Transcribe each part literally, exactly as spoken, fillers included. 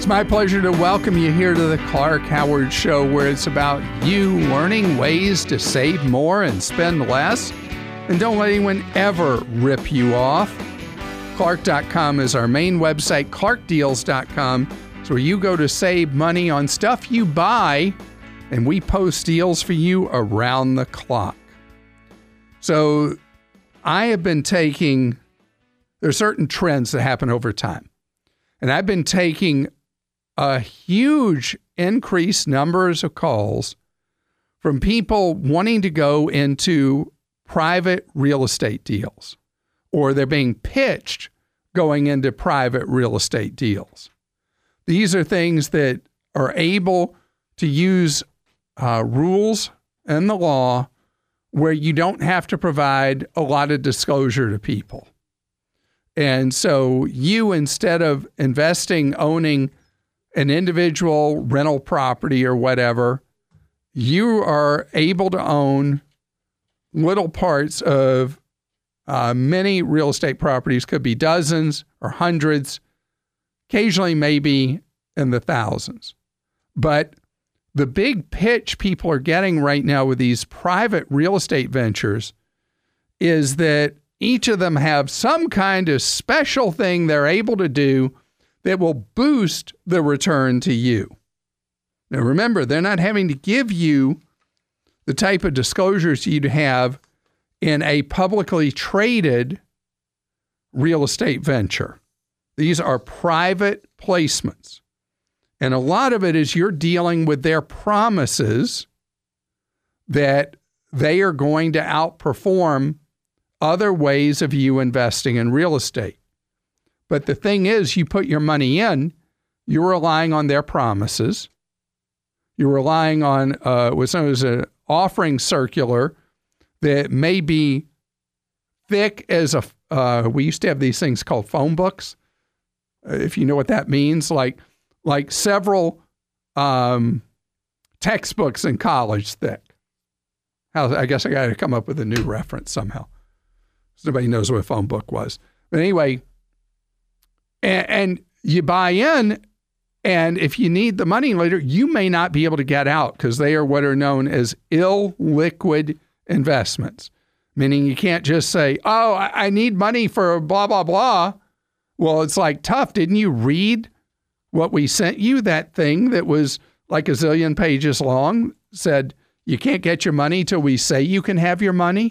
It's my pleasure to welcome you here to the Clark Howard Show, where it's about you learning ways to save more and spend less. And don't let anyone ever rip you off. Clark dot com is our main website. Clark Deals dot com is where you go to save money on stuff you buy, and we post deals for you around the clock. So I have been taking, there are certain trends that happen over time. And I've been taking a huge increased numbers of calls from people wanting to go into private real estate deals, or they're being pitched going into private real estate deals. These are things that are able to use uh, rules and the law where you don't have to provide a lot of disclosure to people. And so you, instead of investing, owning an individual rental property or whatever, you are able to own little parts of uh, many real estate properties. Could be dozens or hundreds, occasionally maybe in the thousands. But the big pitch people are getting right now with these private real estate ventures is that each of them have some kind of special thing they're able to do that will boost the return to you. Now remember, they're not having to give you the type of disclosures you'd have in a publicly traded real estate venture. These are private placements. And a lot of it is you're dealing with their promises that they are going to outperform other ways of you investing in real estate. But the thing is, you put your money in, you're relying on their promises. You're relying on uh, what's known as an offering circular that may be thick as a, uh, we used to have these things called phone books, uh, if you know what that means, like like several um, textbooks in college thick. How, I guess I got to come up with a new reference somehow. Nobody knows what a phone book was. But anyway, and, and you buy in, and if you need the money later, you may not be able to get out because they are what are known as illiquid investments, meaning you can't just say, oh, I, I need money for blah, blah, blah. Well, it's like, tough. Didn't you read what we sent you? That thing that was like a zillion pages long said, you can't get your money till we say you can have your money.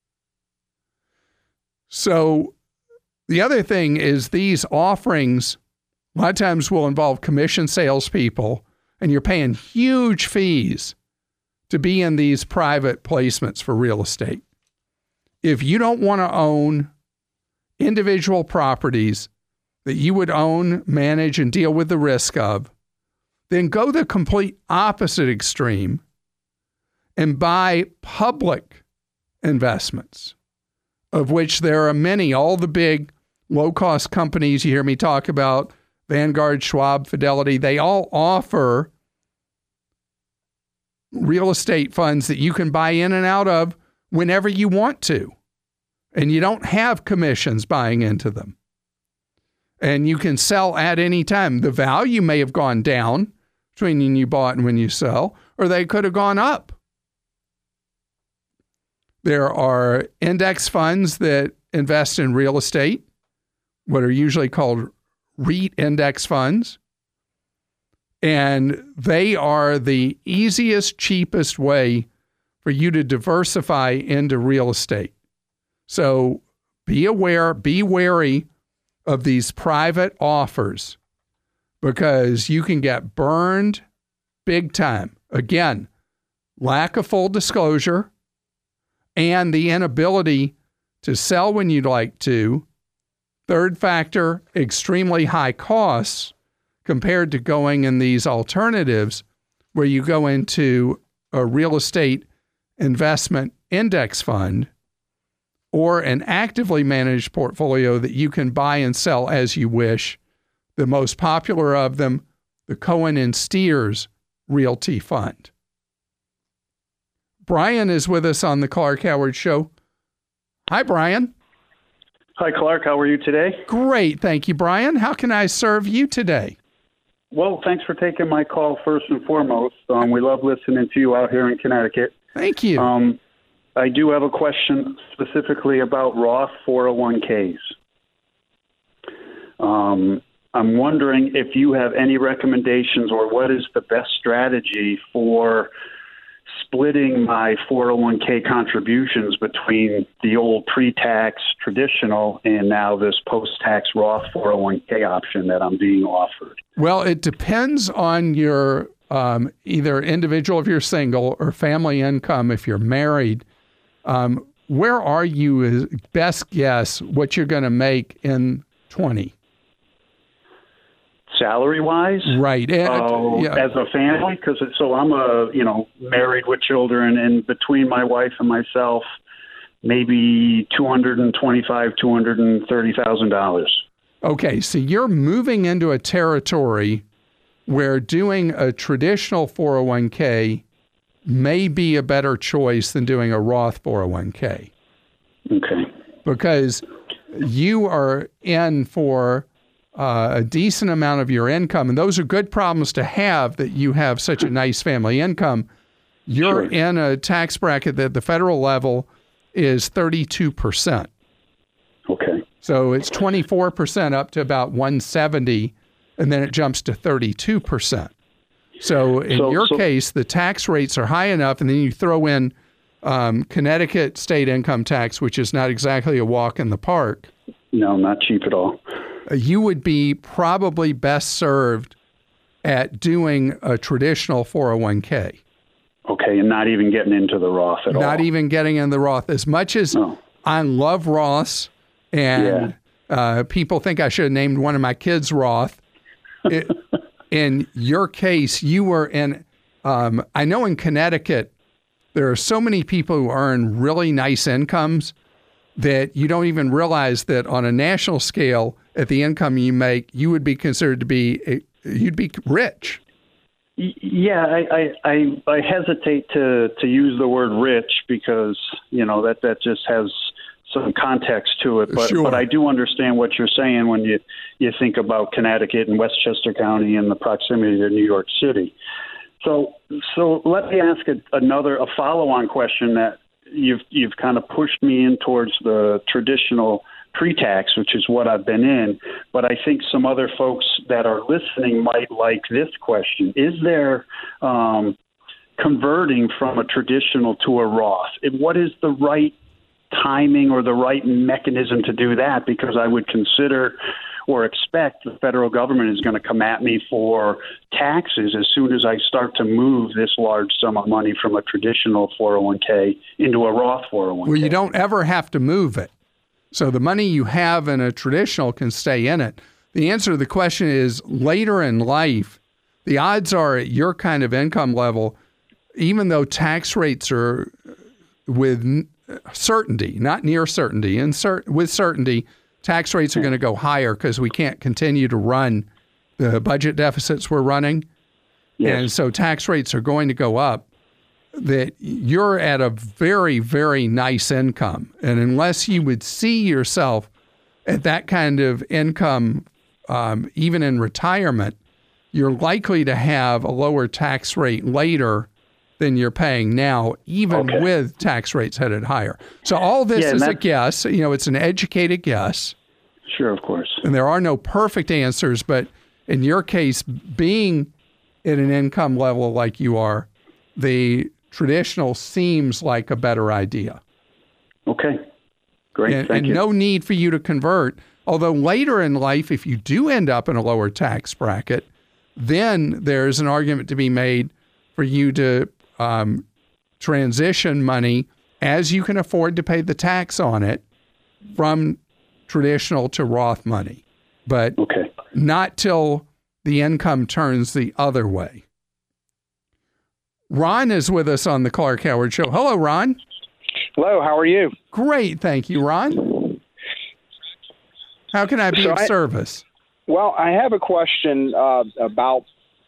So the other thing is these offerings a lot of times will involve commission salespeople, and you're paying huge fees to be in these private placements for real estate. If you don't want to own individual properties that you would own, manage, and deal with the risk of, then go the complete opposite extreme and buy public investments, of which there are many. All the big low-cost companies you hear me talk about, Vanguard, Schwab, Fidelity, they all offer real estate funds that you can buy in and out of whenever you want to. And you don't have commissions buying into them. And you can sell at any time. The value may have gone down between when you bought and when you sell, or they could have gone up. There are index funds that invest in real estate, what are usually called REIT index funds. And they are the easiest, cheapest way for you to diversify into real estate. So be aware, be wary of these private offers because you can get burned big time. Again, lack of full disclosure and the inability to sell when you'd like to. Third factor, extremely high costs compared to going in these alternatives where you go into a real estate investment index fund or an actively managed portfolio that you can buy and sell as you wish. The most popular of them, the Cohen and Steers Realty Fund. Brian is with us on the Clark Howard Show. Hi, Brian. Hi, Clark. How are you today? Great. Thank you, Brian. How can I serve you today? Well, thanks for taking my call first and foremost. Um, we love listening to you out here in Connecticut. Thank you. Um, I do have a question specifically about Roth four oh one k's. Um, I'm wondering if you have any recommendations or what is the best strategy for splitting my four oh one k contributions between the old pre-tax traditional and now this post-tax Roth four oh one k option that I'm being offered. Well, it depends on your um, either individual if you're single or family income if you're married. Um, where are you, is best guess, what you're going to make in twenty? Salary-wise? Right. And, uh, yeah. As a family? Because so I'm a, you know, married with children, and between my wife and myself, maybe two hundred twenty-five thousand dollars, two hundred thirty thousand dollars. Okay, so you're moving into a territory where doing a traditional four oh one k may be a better choice than doing a Roth four oh one k. Okay. Because you are in for uh, a decent amount of your income, and those are good problems to have that you have such a nice family income. You're Sure. in a tax bracket that the federal level is thirty-two percent. Okay. So it's twenty-four percent up to about one hundred seventy, and then it jumps to thirty-two percent. So in So- your so- case, the tax rates are high enough, and then you throw in um, Connecticut state income tax, which is not exactly a walk in the park. No, not cheap at all. Uh, you would be probably best served at doing a traditional four oh one k. Okay, and not even getting into the Roth at all. Not even getting in the Roth. As much as No. I love Roths, and uh, people think I should have named one of my kids Roth. It, in your case, you were in, um, I know in Connecticut, there are so many people who earn really nice incomes that you don't even realize that on a national scale, at the income you make, you would be considered to be, a, you'd be rich. Y- Yeah, I, I, I, I hesitate to, to use the word rich because, you know, that, that just has some context to it. But, Sure. but I do understand what you're saying when you, you think about Connecticut and Westchester County and the proximity to New York City. So so let me ask a, another a follow-on question that you've you've kind of pushed me in towards the traditional pre-tax, which is what I've been in. But I think some other folks that are listening might like this question. Is there um, converting from a traditional to a Roth? What is the right timing or the right mechanism to do that? Because I would consider or expect the federal government is going to come at me for taxes as soon as I start to move this large sum of money from a traditional four oh one k into a Roth four oh one k. Well, you don't ever have to move it. So the money you have in a traditional can stay in it. The answer to the question is later in life, the odds are at your kind of income level, even though tax rates are with certainty, not near certainty, and cer- with certainty, tax rates are going to go higher because we can't continue to run the budget deficits we're running. Yes. And so tax rates are going to go up, that you're at a very, very nice income. And unless you would see yourself at that kind of income, um, even in retirement, you're likely to have a lower tax rate later than you're paying now, even Okay. with tax rates headed higher. So all this Yeah, is a that's- guess. You know, it's an educated guess. Sure, of course. And there are no perfect answers, but in your case, being at an income level like you are, the traditional seems like a better idea. Okay. Great. And, Thank and you. no need for you to convert. Although later in life, if you do end up in a lower tax bracket, then there's an argument to be made for you to um, transition money as you can afford to pay the tax on it from traditional to Roth money, but Okay. not till the income turns the other way. Ron is with us on the Clark Howard Show. Hello, Ron. Hello, how are you? Great, thank you, Ron. How can I be So of I- service? Well, I have a question uh, about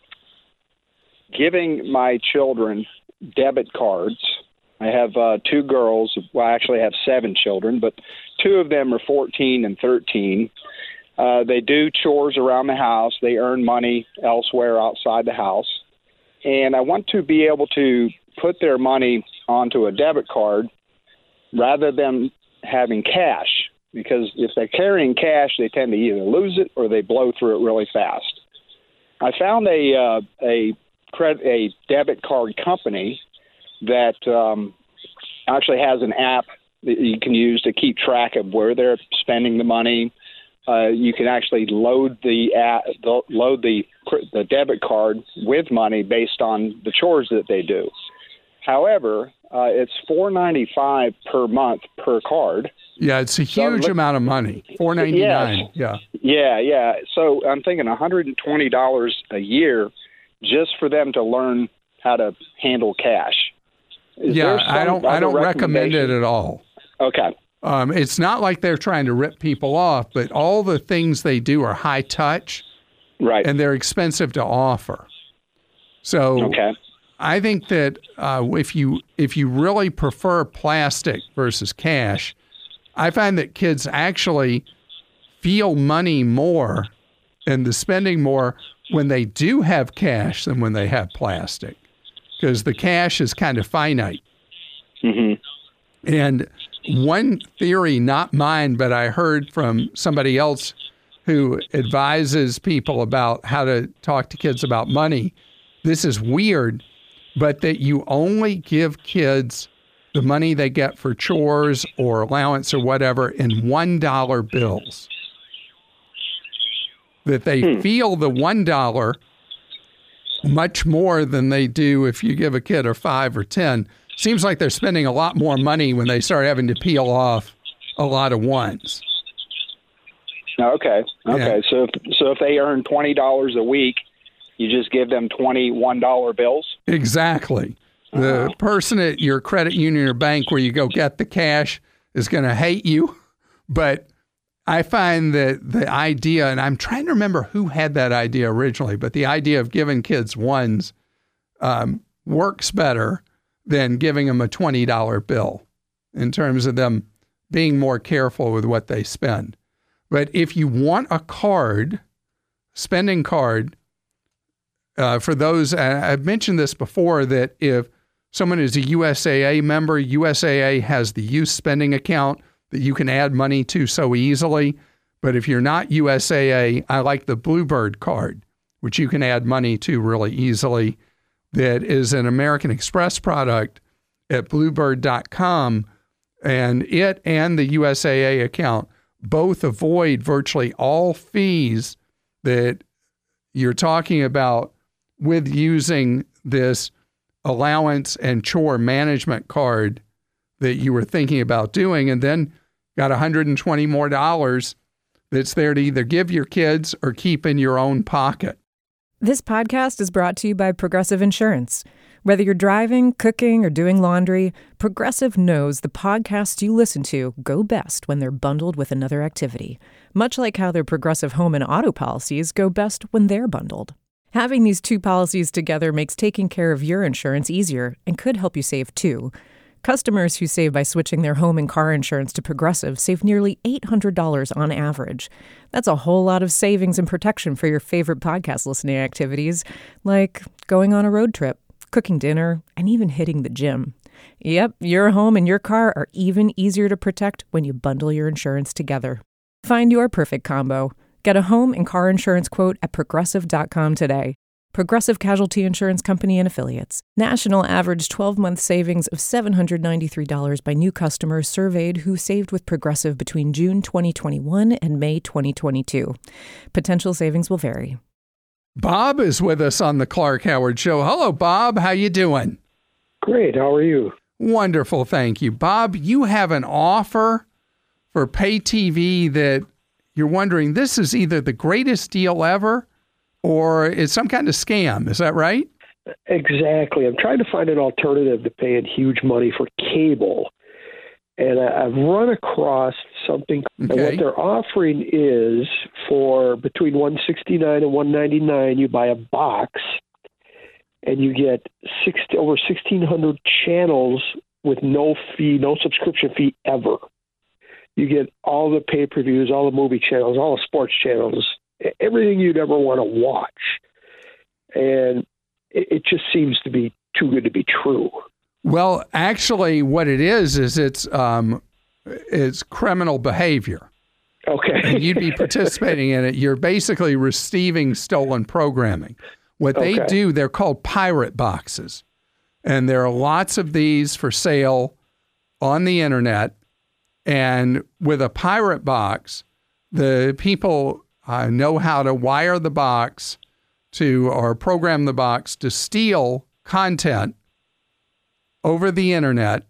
giving my children debit cards. I have uh, two girls. Well, I actually have seven children, but two of them are fourteen and thirteen. Uh, they do chores around the house. They earn money elsewhere outside the house. And I want to be able to put their money onto a debit card rather than having cash, because if they're carrying cash, they tend to either lose it or they blow through it really fast. I found a uh, a credit a debit card company that um, actually has an app that you can use to keep track of where they're spending the money. Uh, you can actually load the, app, the load the the debit card with money based on the chores that they do. However, uh, it's four ninety-five per month per card. Yeah, it's a huge so, amount of money. four ninety-nine. Yes. Yeah. Yeah, yeah. So I'm thinking one hundred twenty dollars a year just for them to learn how to handle cash. Is yeah, I don't I don't recommend it at all. Okay. Um, it's not like they're trying to rip people off, but all the things they do are high touch, right? And they're expensive to offer. So okay. I think that uh, if you if you really prefer plastic versus cash, I find that kids actually feel money more and the spending more when they do have cash than when they have plastic, because the cash is kind of finite. Mm-hmm. And one theory, not mine, but I heard from somebody else who advises people about how to talk to kids about money. This is weird, but that you only give kids the money they get for chores or allowance or whatever in one dollar bills. That they hmm. feel the one dollar much more than they do if you give a kid a five or ten. Seems like they're spending a lot more money when they start having to peel off a lot of ones. Okay. Okay. Yeah. So, if, so if they earn twenty dollars a week, you just give them twenty one dollar bills? Exactly. The uh-huh. person at your credit union or bank where you go get the cash is going to hate you. But I find that the idea, and I'm trying to remember who had that idea originally, but the idea of giving kids ones um, works better than giving them a twenty dollar bill in terms of them being more careful with what they spend. But if you want a card, spending card, uh, for those, uh, I've mentioned this before, that if someone is a U S A A member, U S A A has the youth spending account that you can add money to so easily. But if you're not U S A A, I like the Bluebird card, which you can add money to really easily. That is an American Express product at bluebird dot com, and it and the U S A A account both avoid virtually all fees that you're talking about with using this allowance and chore management card that you were thinking about doing, and then got one hundred twenty more dollars that's there to either give your kids or keep in your own pocket. This podcast is brought to you by Progressive Insurance. Whether you're driving, cooking, or doing laundry, Progressive knows the podcasts you listen to go best when they're bundled with another activity, much like how their Progressive home and auto policies go best when they're bundled. Having these two policies together makes taking care of your insurance easier and could help you save too. Customers who save by switching their home and car insurance to Progressive save nearly eight hundred dollars on average. That's a whole lot of savings and protection for your favorite podcast listening activities, like going on a road trip, cooking dinner, and even hitting the gym. Yep, your home and your car are even easier to protect when you bundle your insurance together. Find your perfect combo. Get a home and car insurance quote at progressive dot com today. Progressive Casualty Insurance Company and Affiliates. National average twelve-month savings of seven hundred ninety-three dollars by new customers surveyed who saved with Progressive between June twenty twenty-one and May twenty twenty-two. Potential savings will vary. Bob is with us on the Clark Howard Show. Hello, Bob. How you doing? Great. How are you? Wonderful. Thank you. Bob, you have an offer for pay T V that you're wondering, this is either the greatest deal ever or it's some kind of scam. Is that right? Exactly. I'm trying to find an alternative to paying huge money for cable. And I, I've run across something. Okay. And what they're offering is for between one hundred sixty-nine dollars and one hundred ninety-nine dollars, you buy a box and you get six, over sixteen hundred channels with no fee, no subscription fee ever. you get all the pay-per-views, all the movie channels, all the sports channels, everything you'd ever want to watch. And it, it just seems to be too good to be true. Well, actually, what it is is it's um, it's criminal behavior. Okay. And you'd be participating in it. You're basically receiving stolen programming. What they Okay. do, they're called pirate boxes. And there are lots of these for sale on the internet. And with a pirate box, the people uh, know how to wire the box to, or program the box to steal content over the internet.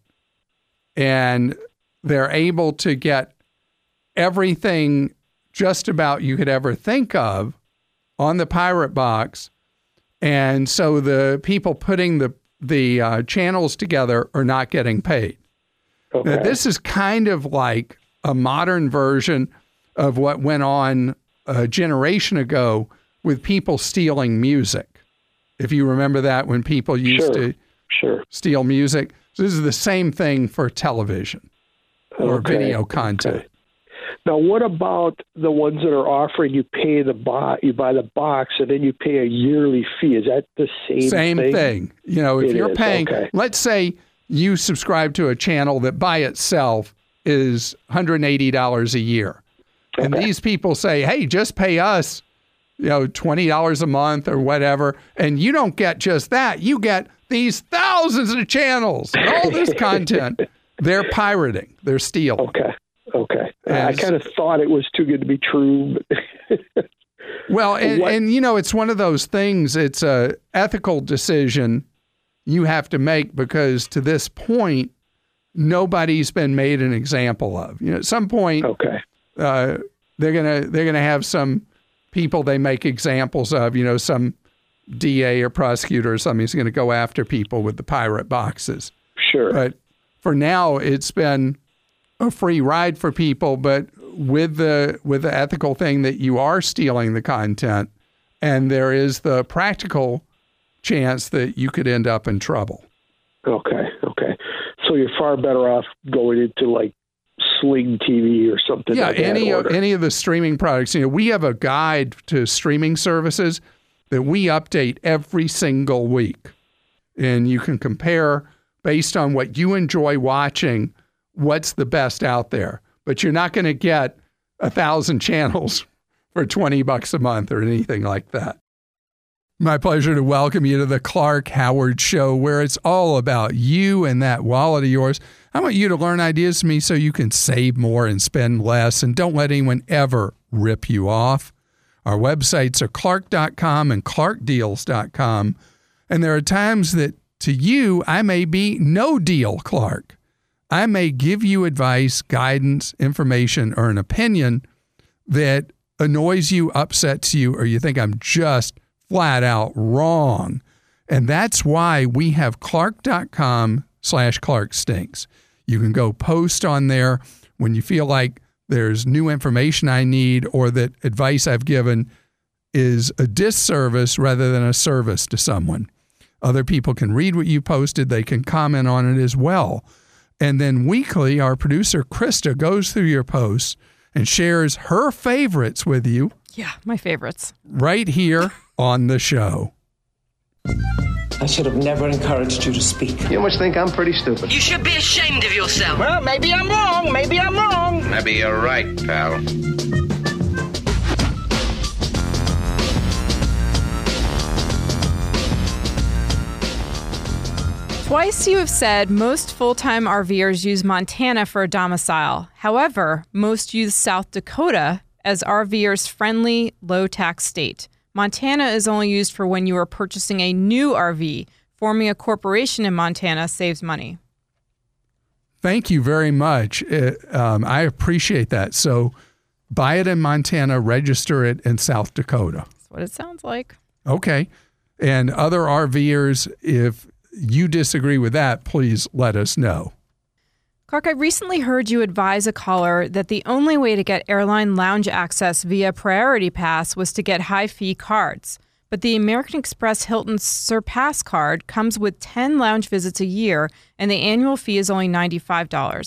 And they're able to get everything just about you could ever think of on the pirate box. And so the people putting the, the uh, channels together are not getting paid. Okay. Now, this is kind of like a modern version of what went on a generation ago with people stealing music. If you remember that, when people used Sure. to Sure. steal music. So this is the same thing for television or Okay. video content. Okay. Now, what about the ones that are offering you pay the bo- you buy the box and then you pay a yearly fee? Is that the same, Same thing? thing. You know, if It you're is, paying, okay. let's say you subscribe to a channel that by itself is one hundred eighty dollars a year. And Okay. these people say, hey, just pay us, you know, twenty dollars a month or whatever. And you don't get just that. You get these thousands of channels and all this content. They're pirating. They're stealing. Okay. Okay. I As- kind of thought it was too good to be true. But Well, and, What- and, you know, it's one of those things, it's a ethical decision you have to make because to this point, nobody's been made an example of. You know, at some point, okay. uh, they're gonna they're gonna have some people they make examples of. You know, some D A or prosecutor or something is going to go after people with the pirate boxes. Sure. But for now, it's been a free ride for people. But with the with the ethical thing that you are stealing the content, and there is the practical chance that you could end up in trouble. Okay. Okay. So you're far better off going into like Sling T V or something. Yeah, like that any of, order. any of the streaming products. You know, we have a guide to streaming services that we update every single week, and you can compare based on what you enjoy watching, what's the best out there. But you're not going to get a thousand channels for twenty bucks a month or anything like that. My pleasure to welcome you to the Clark Howard Show, where it's all about you and that wallet of yours. I want you to learn ideas from me so you can save more and spend less, and don't let anyone ever rip you off. Our websites are clark dot com and clark deals dot com, and there are times that to you, I may be no deal Clark. I may give you advice, guidance, information, or an opinion that annoys you, upsets you, or you think I'm just flat out wrong. And that's why we have clark dot com slash Clark Stinks. You can go post on there when you feel like there's new information I need or that advice I've given is a disservice rather than a service to someone. Other people can read what you posted. They can comment on it as well. And then weekly, our producer, Krista, goes through your posts and shares her favorites with you Yeah, my favorites. right here on the show. I should have never encouraged you to speak. You must think I'm pretty stupid. You should be ashamed of yourself. Well, maybe I'm wrong. Maybe I'm wrong. Maybe you're right, pal. Twice you have said most full-time RVers use Montana for a domicile. However, most use South Dakota as RVers' friendly, low-tax state. Montana is only used for when you are purchasing a new R V. Forming a corporation in Montana saves money. Thank you very much. It, um, I appreciate that. So buy it in Montana, register it in South Dakota. That's what it sounds like. Okay. And other RVers, if you disagree with that, please let us know. Clark, I recently heard you advise a caller that the only way to get airline lounge access via Priority Pass was to get high-fee cards. But the American Express Hilton Surpass card comes with ten lounge visits a year, and the annual fee is only ninety-five dollars.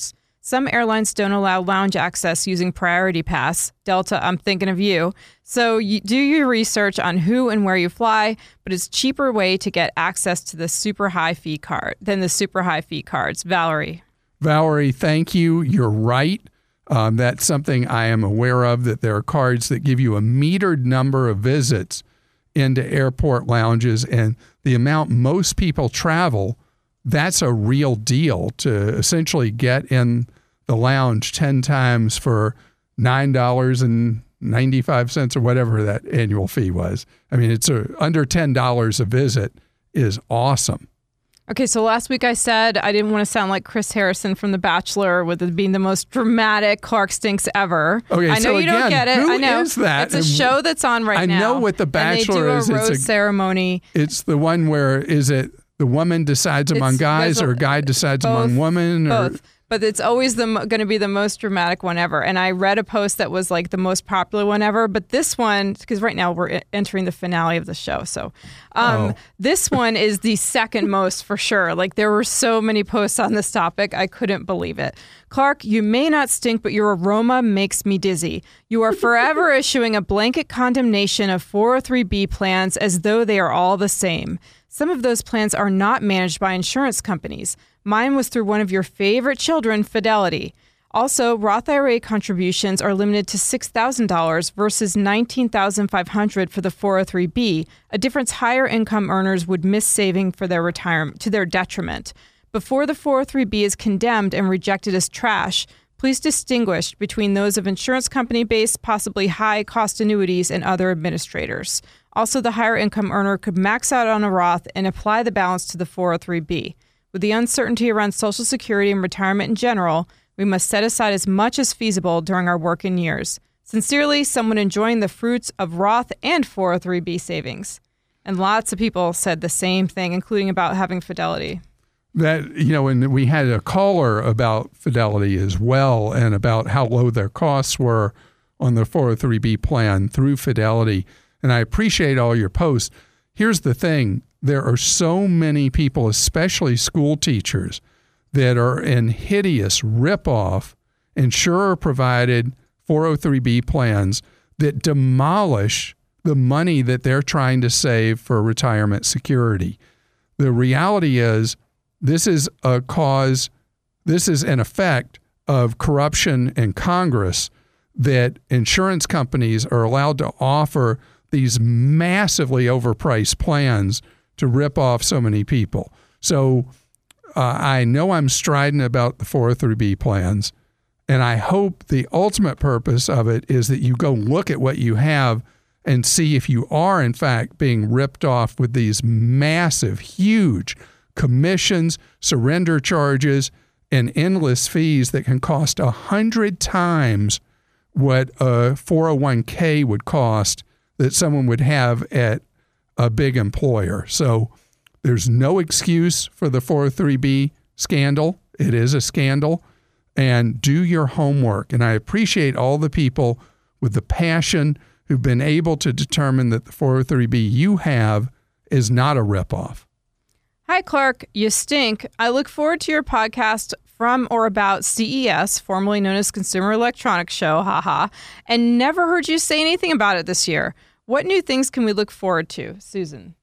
Some airlines don't allow lounge access using Priority Pass. Delta, I'm thinking of you. So you do your research on who and where you fly, but it's a cheaper way to get access to the super high fee card than the super high fee cards. Valerie. Valerie, thank you. You're right. Um, that's something I am aware of, that there are cards that give you a metered number of visits into airport lounges, and the amount most people travel, that's a real deal to essentially get in the lounge ten times for nine dollars and ninety-five cents or whatever that annual fee was. I mean, it's a, under ten dollars a visit is awesome. Okay, so last week I said I didn't want to sound like Chris Harrison from The Bachelor with it being the most dramatic Clark Stinks ever. Okay, I know so you again, don't get it. Who I know. is that? It's a show that's on right I now. I know what The Bachelor and is. they do a rose it's a, ceremony. It's the one where, is it the woman decides among It's- guys there's a- or a guy decides both, among women? Or, Both. But it's always the going to be the most dramatic one ever. And I read a post that was like the most popular one ever. But this one, because right now we're entering the finale of the show. So um, Oh. this one is the second most for sure. Like there were so many posts on this topic. I couldn't believe it. Clark, you may not stink, but your aroma makes me dizzy. You are forever issuing a blanket condemnation of four oh three B plans as though they are all the same. Some of those plans are not managed by insurance companies. Mine was through one of your favorite children, Fidelity. Also, Roth I R A contributions are limited to six thousand dollars versus nineteen thousand five hundred dollars for the four oh three B, a difference higher income earners would miss saving for their retirement to their detriment. Before the four oh three B is condemned and rejected as trash, please distinguish between those of insurance company-based, possibly high-cost annuities and other administrators. Also, the higher income earner could max out on a Roth and apply the balance to the four oh three B. With the uncertainty around Social Security and retirement in general, we must set aside as much as feasible during our working years. Sincerely, someone enjoying the fruits of Roth and four oh three B savings. And lots of people said the same thing, including about having Fidelity. That, you know, and we had a caller about Fidelity as well and about how low their costs were on the four oh three B plan through Fidelity. And I appreciate all your posts. Here's the thing. There are so many people, especially school teachers, that are in hideous ripoff insurer-provided four oh three B plans that demolish the money that they're trying to save for retirement security. The reality is this is a cause, this is an effect of corruption in Congress, that insurance companies are allowed to offer these massively overpriced plans to rip off so many people. So uh, I know I'm strident about the four oh three B plans, and I hope the ultimate purpose of it is that you go look at what you have and see if you are, in fact, being ripped off with these massive, huge commissions, surrender charges, and endless fees that can cost a hundred times what a four oh one k would cost that someone would have at a big employer. So there's no excuse for the four oh three B scandal. It is a scandal. And do your homework. And I appreciate all the people with the passion who've been able to determine that the four oh three B you have is not a ripoff. Hi, Clark. You stink. I look forward to your podcast from or about C E S, formerly known as Consumer Electronics Show, haha, and never heard you say anything about it this year. What new things can we look forward to? Susan.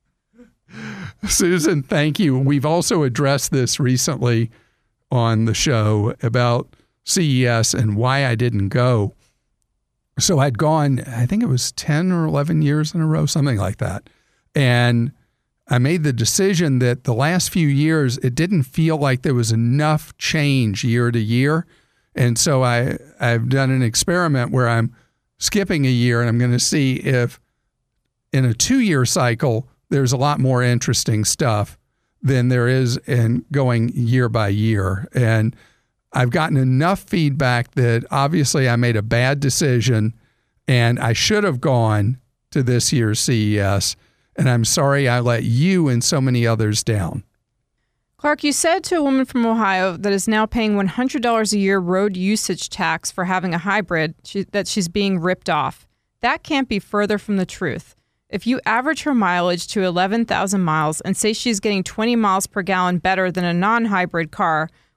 Susan, thank you. We've also addressed this recently on the show about C E S and why I didn't go. So I'd gone, I think it was ten or eleven years in a row, something like that. And I made the decision that the last few years, it didn't feel like there was enough change year to year. And so I, I've done an experiment where I'm skipping a year, and I'm going to see if in a two-year cycle, there's a lot more interesting stuff than there is in going year by year. And I've gotten enough feedback that obviously I made a bad decision and I should have gone to this year's C E S. And I'm sorry I let you and so many others down. Clark, you said to a woman from Ohio that is now paying one hundred dollars a year road usage tax for having a hybrid she, that she's being ripped off. That can't be further from the truth. If you average her mileage to eleven thousand miles and say she's getting twenty miles per gallon better than a non-hybrid car,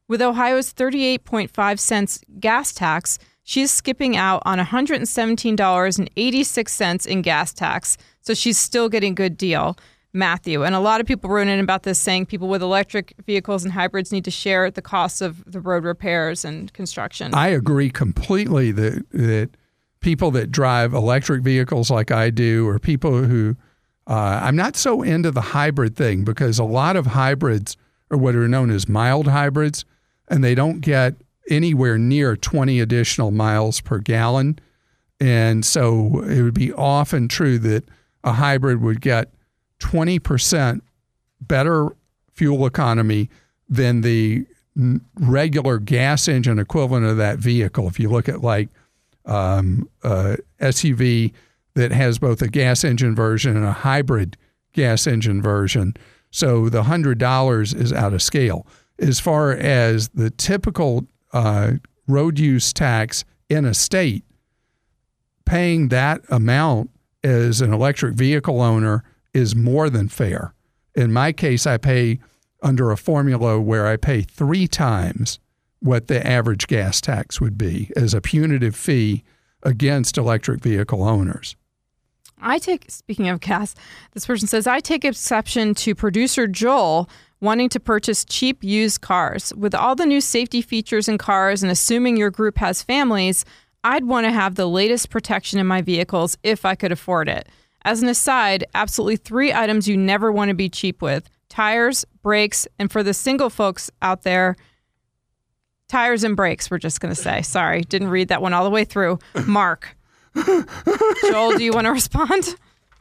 With Ohio's thirty-eight point five cents gas tax, she's skipping out on one hundred seventeen dollars and eighty-six cents in gas tax, so she's still getting a good deal. Matthew. And a lot of people wrote in about this saying people with electric vehicles and hybrids need to share the costs of the road repairs and construction. I agree completely that that people that drive electric vehicles like I do, or people who, uh, I'm not so into the hybrid thing, because a lot of hybrids are what are known as mild hybrids, and they don't get anywhere near twenty additional miles per gallon. And so it would be often true that a hybrid would get twenty percent better fuel economy than the regular gas engine equivalent of that vehicle. If you look at like um, a S U V that has both a gas engine version and a hybrid gas engine version. So the one hundred dollars is out of scale. As far as the typical uh, road use tax in a state, paying that amount as an electric vehicle owner is more than fair. In my case, I pay under a formula where I pay three times what the average gas tax would be as a punitive fee against electric vehicle owners. I take, speaking of gas, this person says, I take exception to producer Joel wanting to purchase cheap used cars. With all the new safety features in cars and assuming your group has families, I'd want to have the latest protection in my vehicles if I could afford it. As an aside, absolutely three items you never want to be cheap with: tires, brakes, and for the single folks out there, tires and brakes, we're just going to say. Sorry, didn't read that one all the way through. Mark. Joel, do you want to respond?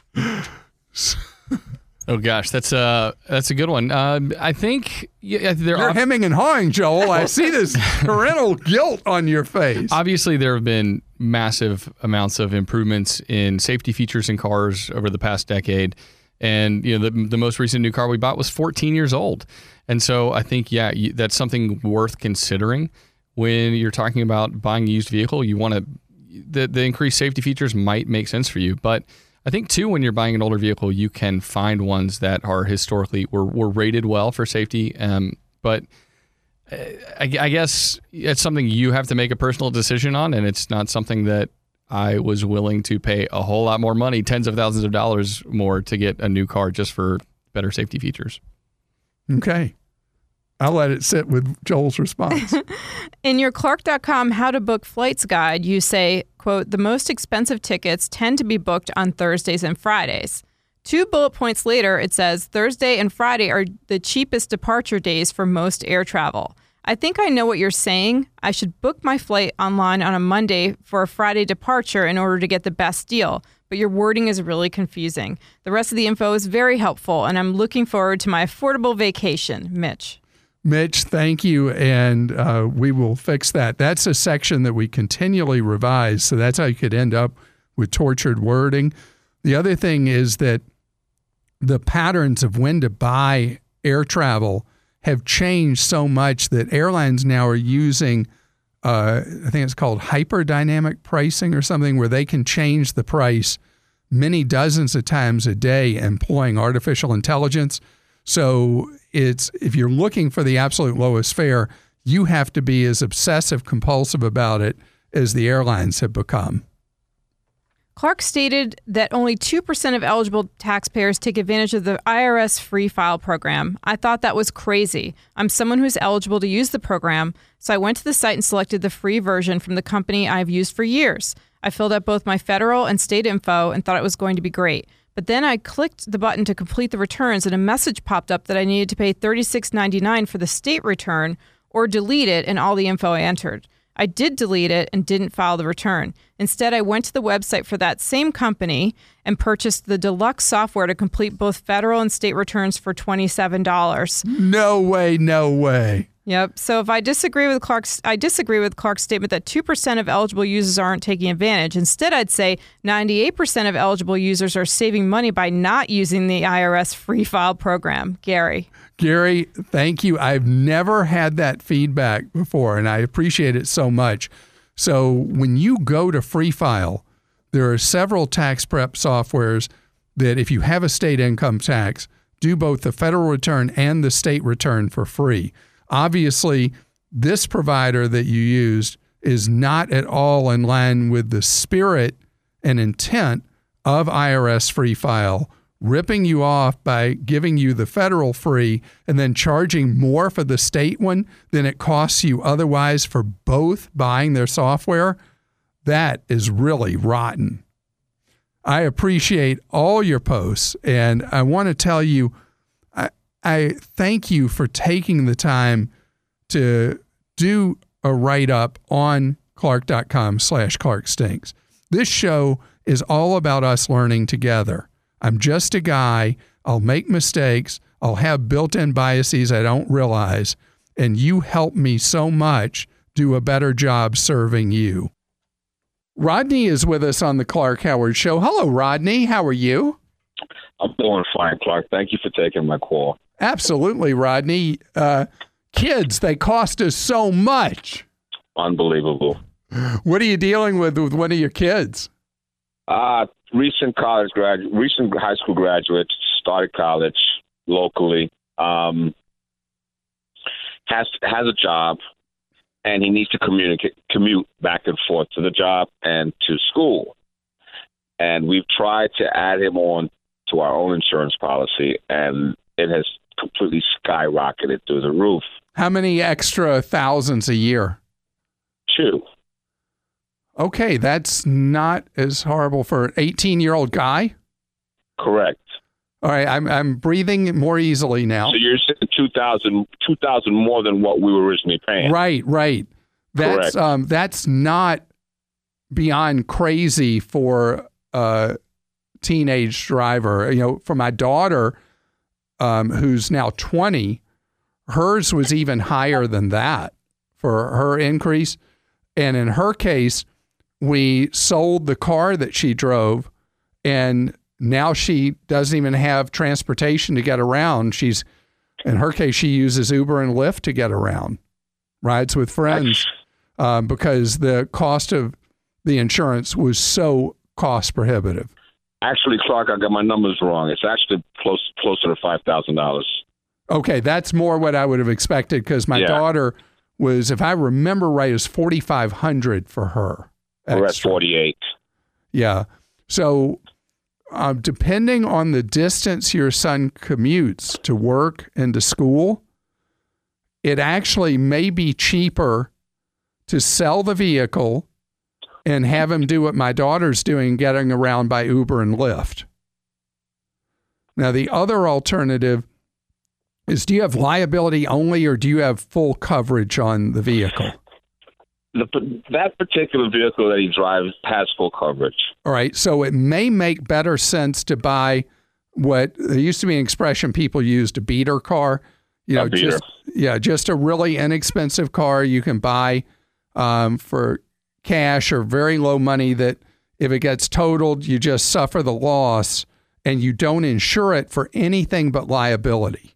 Oh gosh, that's a that's a good one. Uh, I think yeah, there You're are hemming and hawing, Joel. I see this parental guilt on your face. Obviously, there have been massive amounts of improvements in safety features in cars over the past decade, and you know the the most recent new car we bought was fourteen years old, and so I think yeah, you, that's something worth considering when you're talking about buying a used vehicle. You want to the the increased safety features might make sense for you, but I think, too, when you're buying an older vehicle, you can find ones that are historically were, were rated well for safety. Um, but I, I guess it's something you have to make a personal decision on, and it's not something that I was willing to pay a whole lot more money, tens of thousands of dollars more, to get a new car just for better safety features. Okay. I'll let it sit with Joel's response. In your Clark dot com How to Book Flights guide, you say, quote, the most expensive tickets tend to be booked on Thursdays and Fridays. Two bullet points later, it says Thursday and Friday are the cheapest departure days for most air travel. I think I know what you're saying. I should book my flight online on a Monday for a Friday departure in order to get the best deal. But your wording is really confusing. The rest of the info is very helpful, and I'm looking forward to my affordable vacation. Mitch. Mitch, thank you, and uh, we will fix that. That's a section that we continually revise, so that's how you could end up with tortured wording. The other thing is that the patterns of when to buy air travel have changed so much that airlines now are using, uh, I think it's called hyperdynamic pricing or something, where they can change the price many dozens of times a day employing artificial intelligence. So it's if you're looking for the absolute lowest fare, you have to be as obsessive compulsive about it as the airlines have become. Clark stated that only two percent of eligible taxpayers take advantage of the I R S Free File program. I thought that was crazy. I'm someone who's eligible to use the program, so I went to the site and selected the free version from the company I've used for years. I filled out both my federal and state info and thought it was going to be great. But then I clicked the button to complete the returns and a message popped up that I needed to pay thirty-six ninety-nine for the state return or delete it and all the info I entered. I did delete it and didn't file the return. Instead, I went to the website for that same company and purchased the deluxe software to complete both federal and state returns for twenty-seven dollars. No way, no way. Yep. So if I disagree with Clark's, I disagree with Clark's statement that two percent of eligible users aren't taking advantage. Instead, I'd say ninety-eight percent of eligible users are saving money by not using the I R S Free File program. Gary. Gary, thank you. I've never had that feedback before, and I appreciate it so much. So when you go to Free File, there are several tax prep softwares that if you have a state income tax, do both the federal return and the state return for free. Obviously, this provider that you used is not at all in line with the spirit and intent of I R S Free File, ripping you off by giving you the federal free and then charging more for the state one than it costs you otherwise for both buying their software. That is really rotten. I appreciate all your posts, and I want to tell you, I, I thank you for taking the time to do a write-up on Clark.com slash Clark Stinks. This show is all about us learning together. I'm just a guy. I'll make mistakes. I'll have built-in biases I don't realize, and you help me so much do a better job serving you. Rodney is with us on the Clark Howard Show. Hello, Rodney. How are you? I'm doing fine, Clark. Thank you for taking my call. Absolutely, Rodney. Uh, kids, they cost us so much. Unbelievable. What are you dealing with with one of your kids? Uh, recent college grad, recent high school graduate, started college locally, um, has has a job, and he needs to communicate, commute back and forth to the job and to school. And we've tried to add him on to our own insurance policy, and it has completely skyrocketed through the roof. How many extra thousands a year? Two. Okay, that's not as horrible for an eighteen-year-old guy? Correct. All right, I'm I'm breathing more easily now. So you're saying two thousand, two thousand more than what we were originally paying. Right, right. That's Correct. um that's not beyond crazy for a teenage driver. You know, for my daughter, um, who's now twenty, hers was even higher than that for her increase. And in her case, we sold the car that she drove, and now she doesn't even have transportation to get around. She's, in her case, she uses Uber and Lyft to get around, rides with friends, um, because the cost of the insurance was so cost prohibitive. Actually, Clark, I got my numbers wrong. It's actually close closer to five thousand dollars. Okay, that's more what I would have expected, because my Yeah. daughter was, if I remember right, it was forty-five hundred dollars for her. We're at extra. forty-eight. Yeah. So uh, depending on the distance your son commutes to work and to school, it actually may be cheaper to sell the vehicle and have him do what my daughter's doing, getting around by Uber and Lyft. Now, the other alternative is, do you have liability only, or do you have full coverage on the vehicle? The, that particular vehicle that he drives has full coverage. All right. So it may make better sense to buy what there used to be an expression people used, a beater car. You know, A beater. just yeah, just a really inexpensive car you can buy um, for cash or very low money, that if it gets totaled, you just suffer the loss and you don't insure it for anything but liability.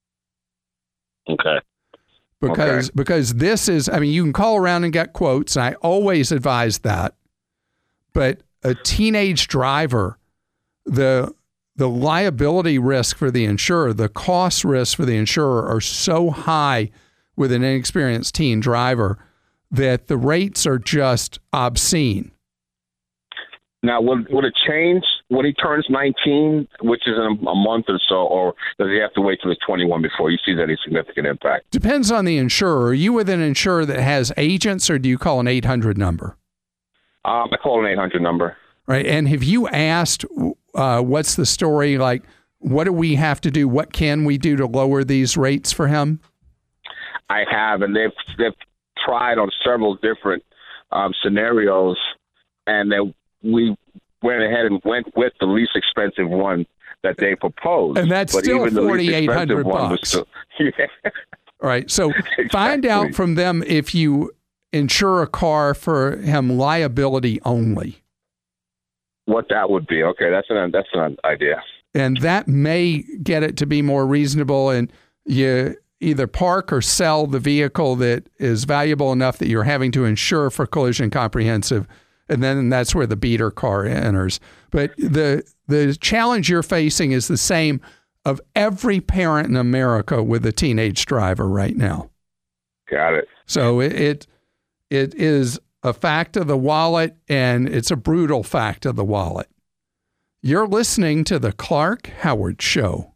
Okay. Because Okay. because this is, I mean, you can call around and get quotes, and I always advise that. But a teenage driver, the the liability risk for the insurer, the cost risk for the insurer are so high with an inexperienced teen driver that the rates are just obscene. Now, would, would it change when he turns nineteen, which is in a, a month or so, or does he have to wait till he's twenty-one before you see any significant impact? Depends on the insurer. Are you with an insurer that has agents, or do you call an eight hundred number? Um, I call an eight hundred number. Right. And have you asked, uh, what's the story? Like, what do we have to do? What can we do to lower these rates for him? I have, and they've they've tried on several different um, scenarios, and they, we went ahead and went with the least expensive one that they proposed. And that's but still even the least forty-eight hundred expensive one was bucks. still- yeah. All right. So Exactly. find out from them if you insure a car for him liability only. What that would be. Okay, that's an that's an idea. And that may get it to be more reasonable, and you either park or sell the vehicle that is valuable enough that you're having to insure for collision comprehensive, and then that's where the beater car enters. But the the challenge you're facing is the same of every parent in America with a teenage driver right now. Got it. So it, it it is a fact of the wallet, and it's a brutal fact of the wallet. You're listening to The Clark Howard Show.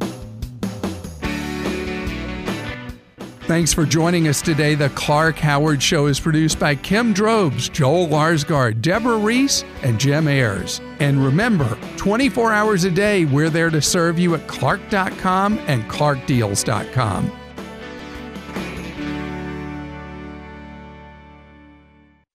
Thanks for joining us today. The Clark Howard Show is produced by Kim Drobes, Joel Larsgaard, Deborah Reese, and Jim Ayers. And remember, twenty-four hours a day, we're there to serve you at clark dot com and clark deals dot com.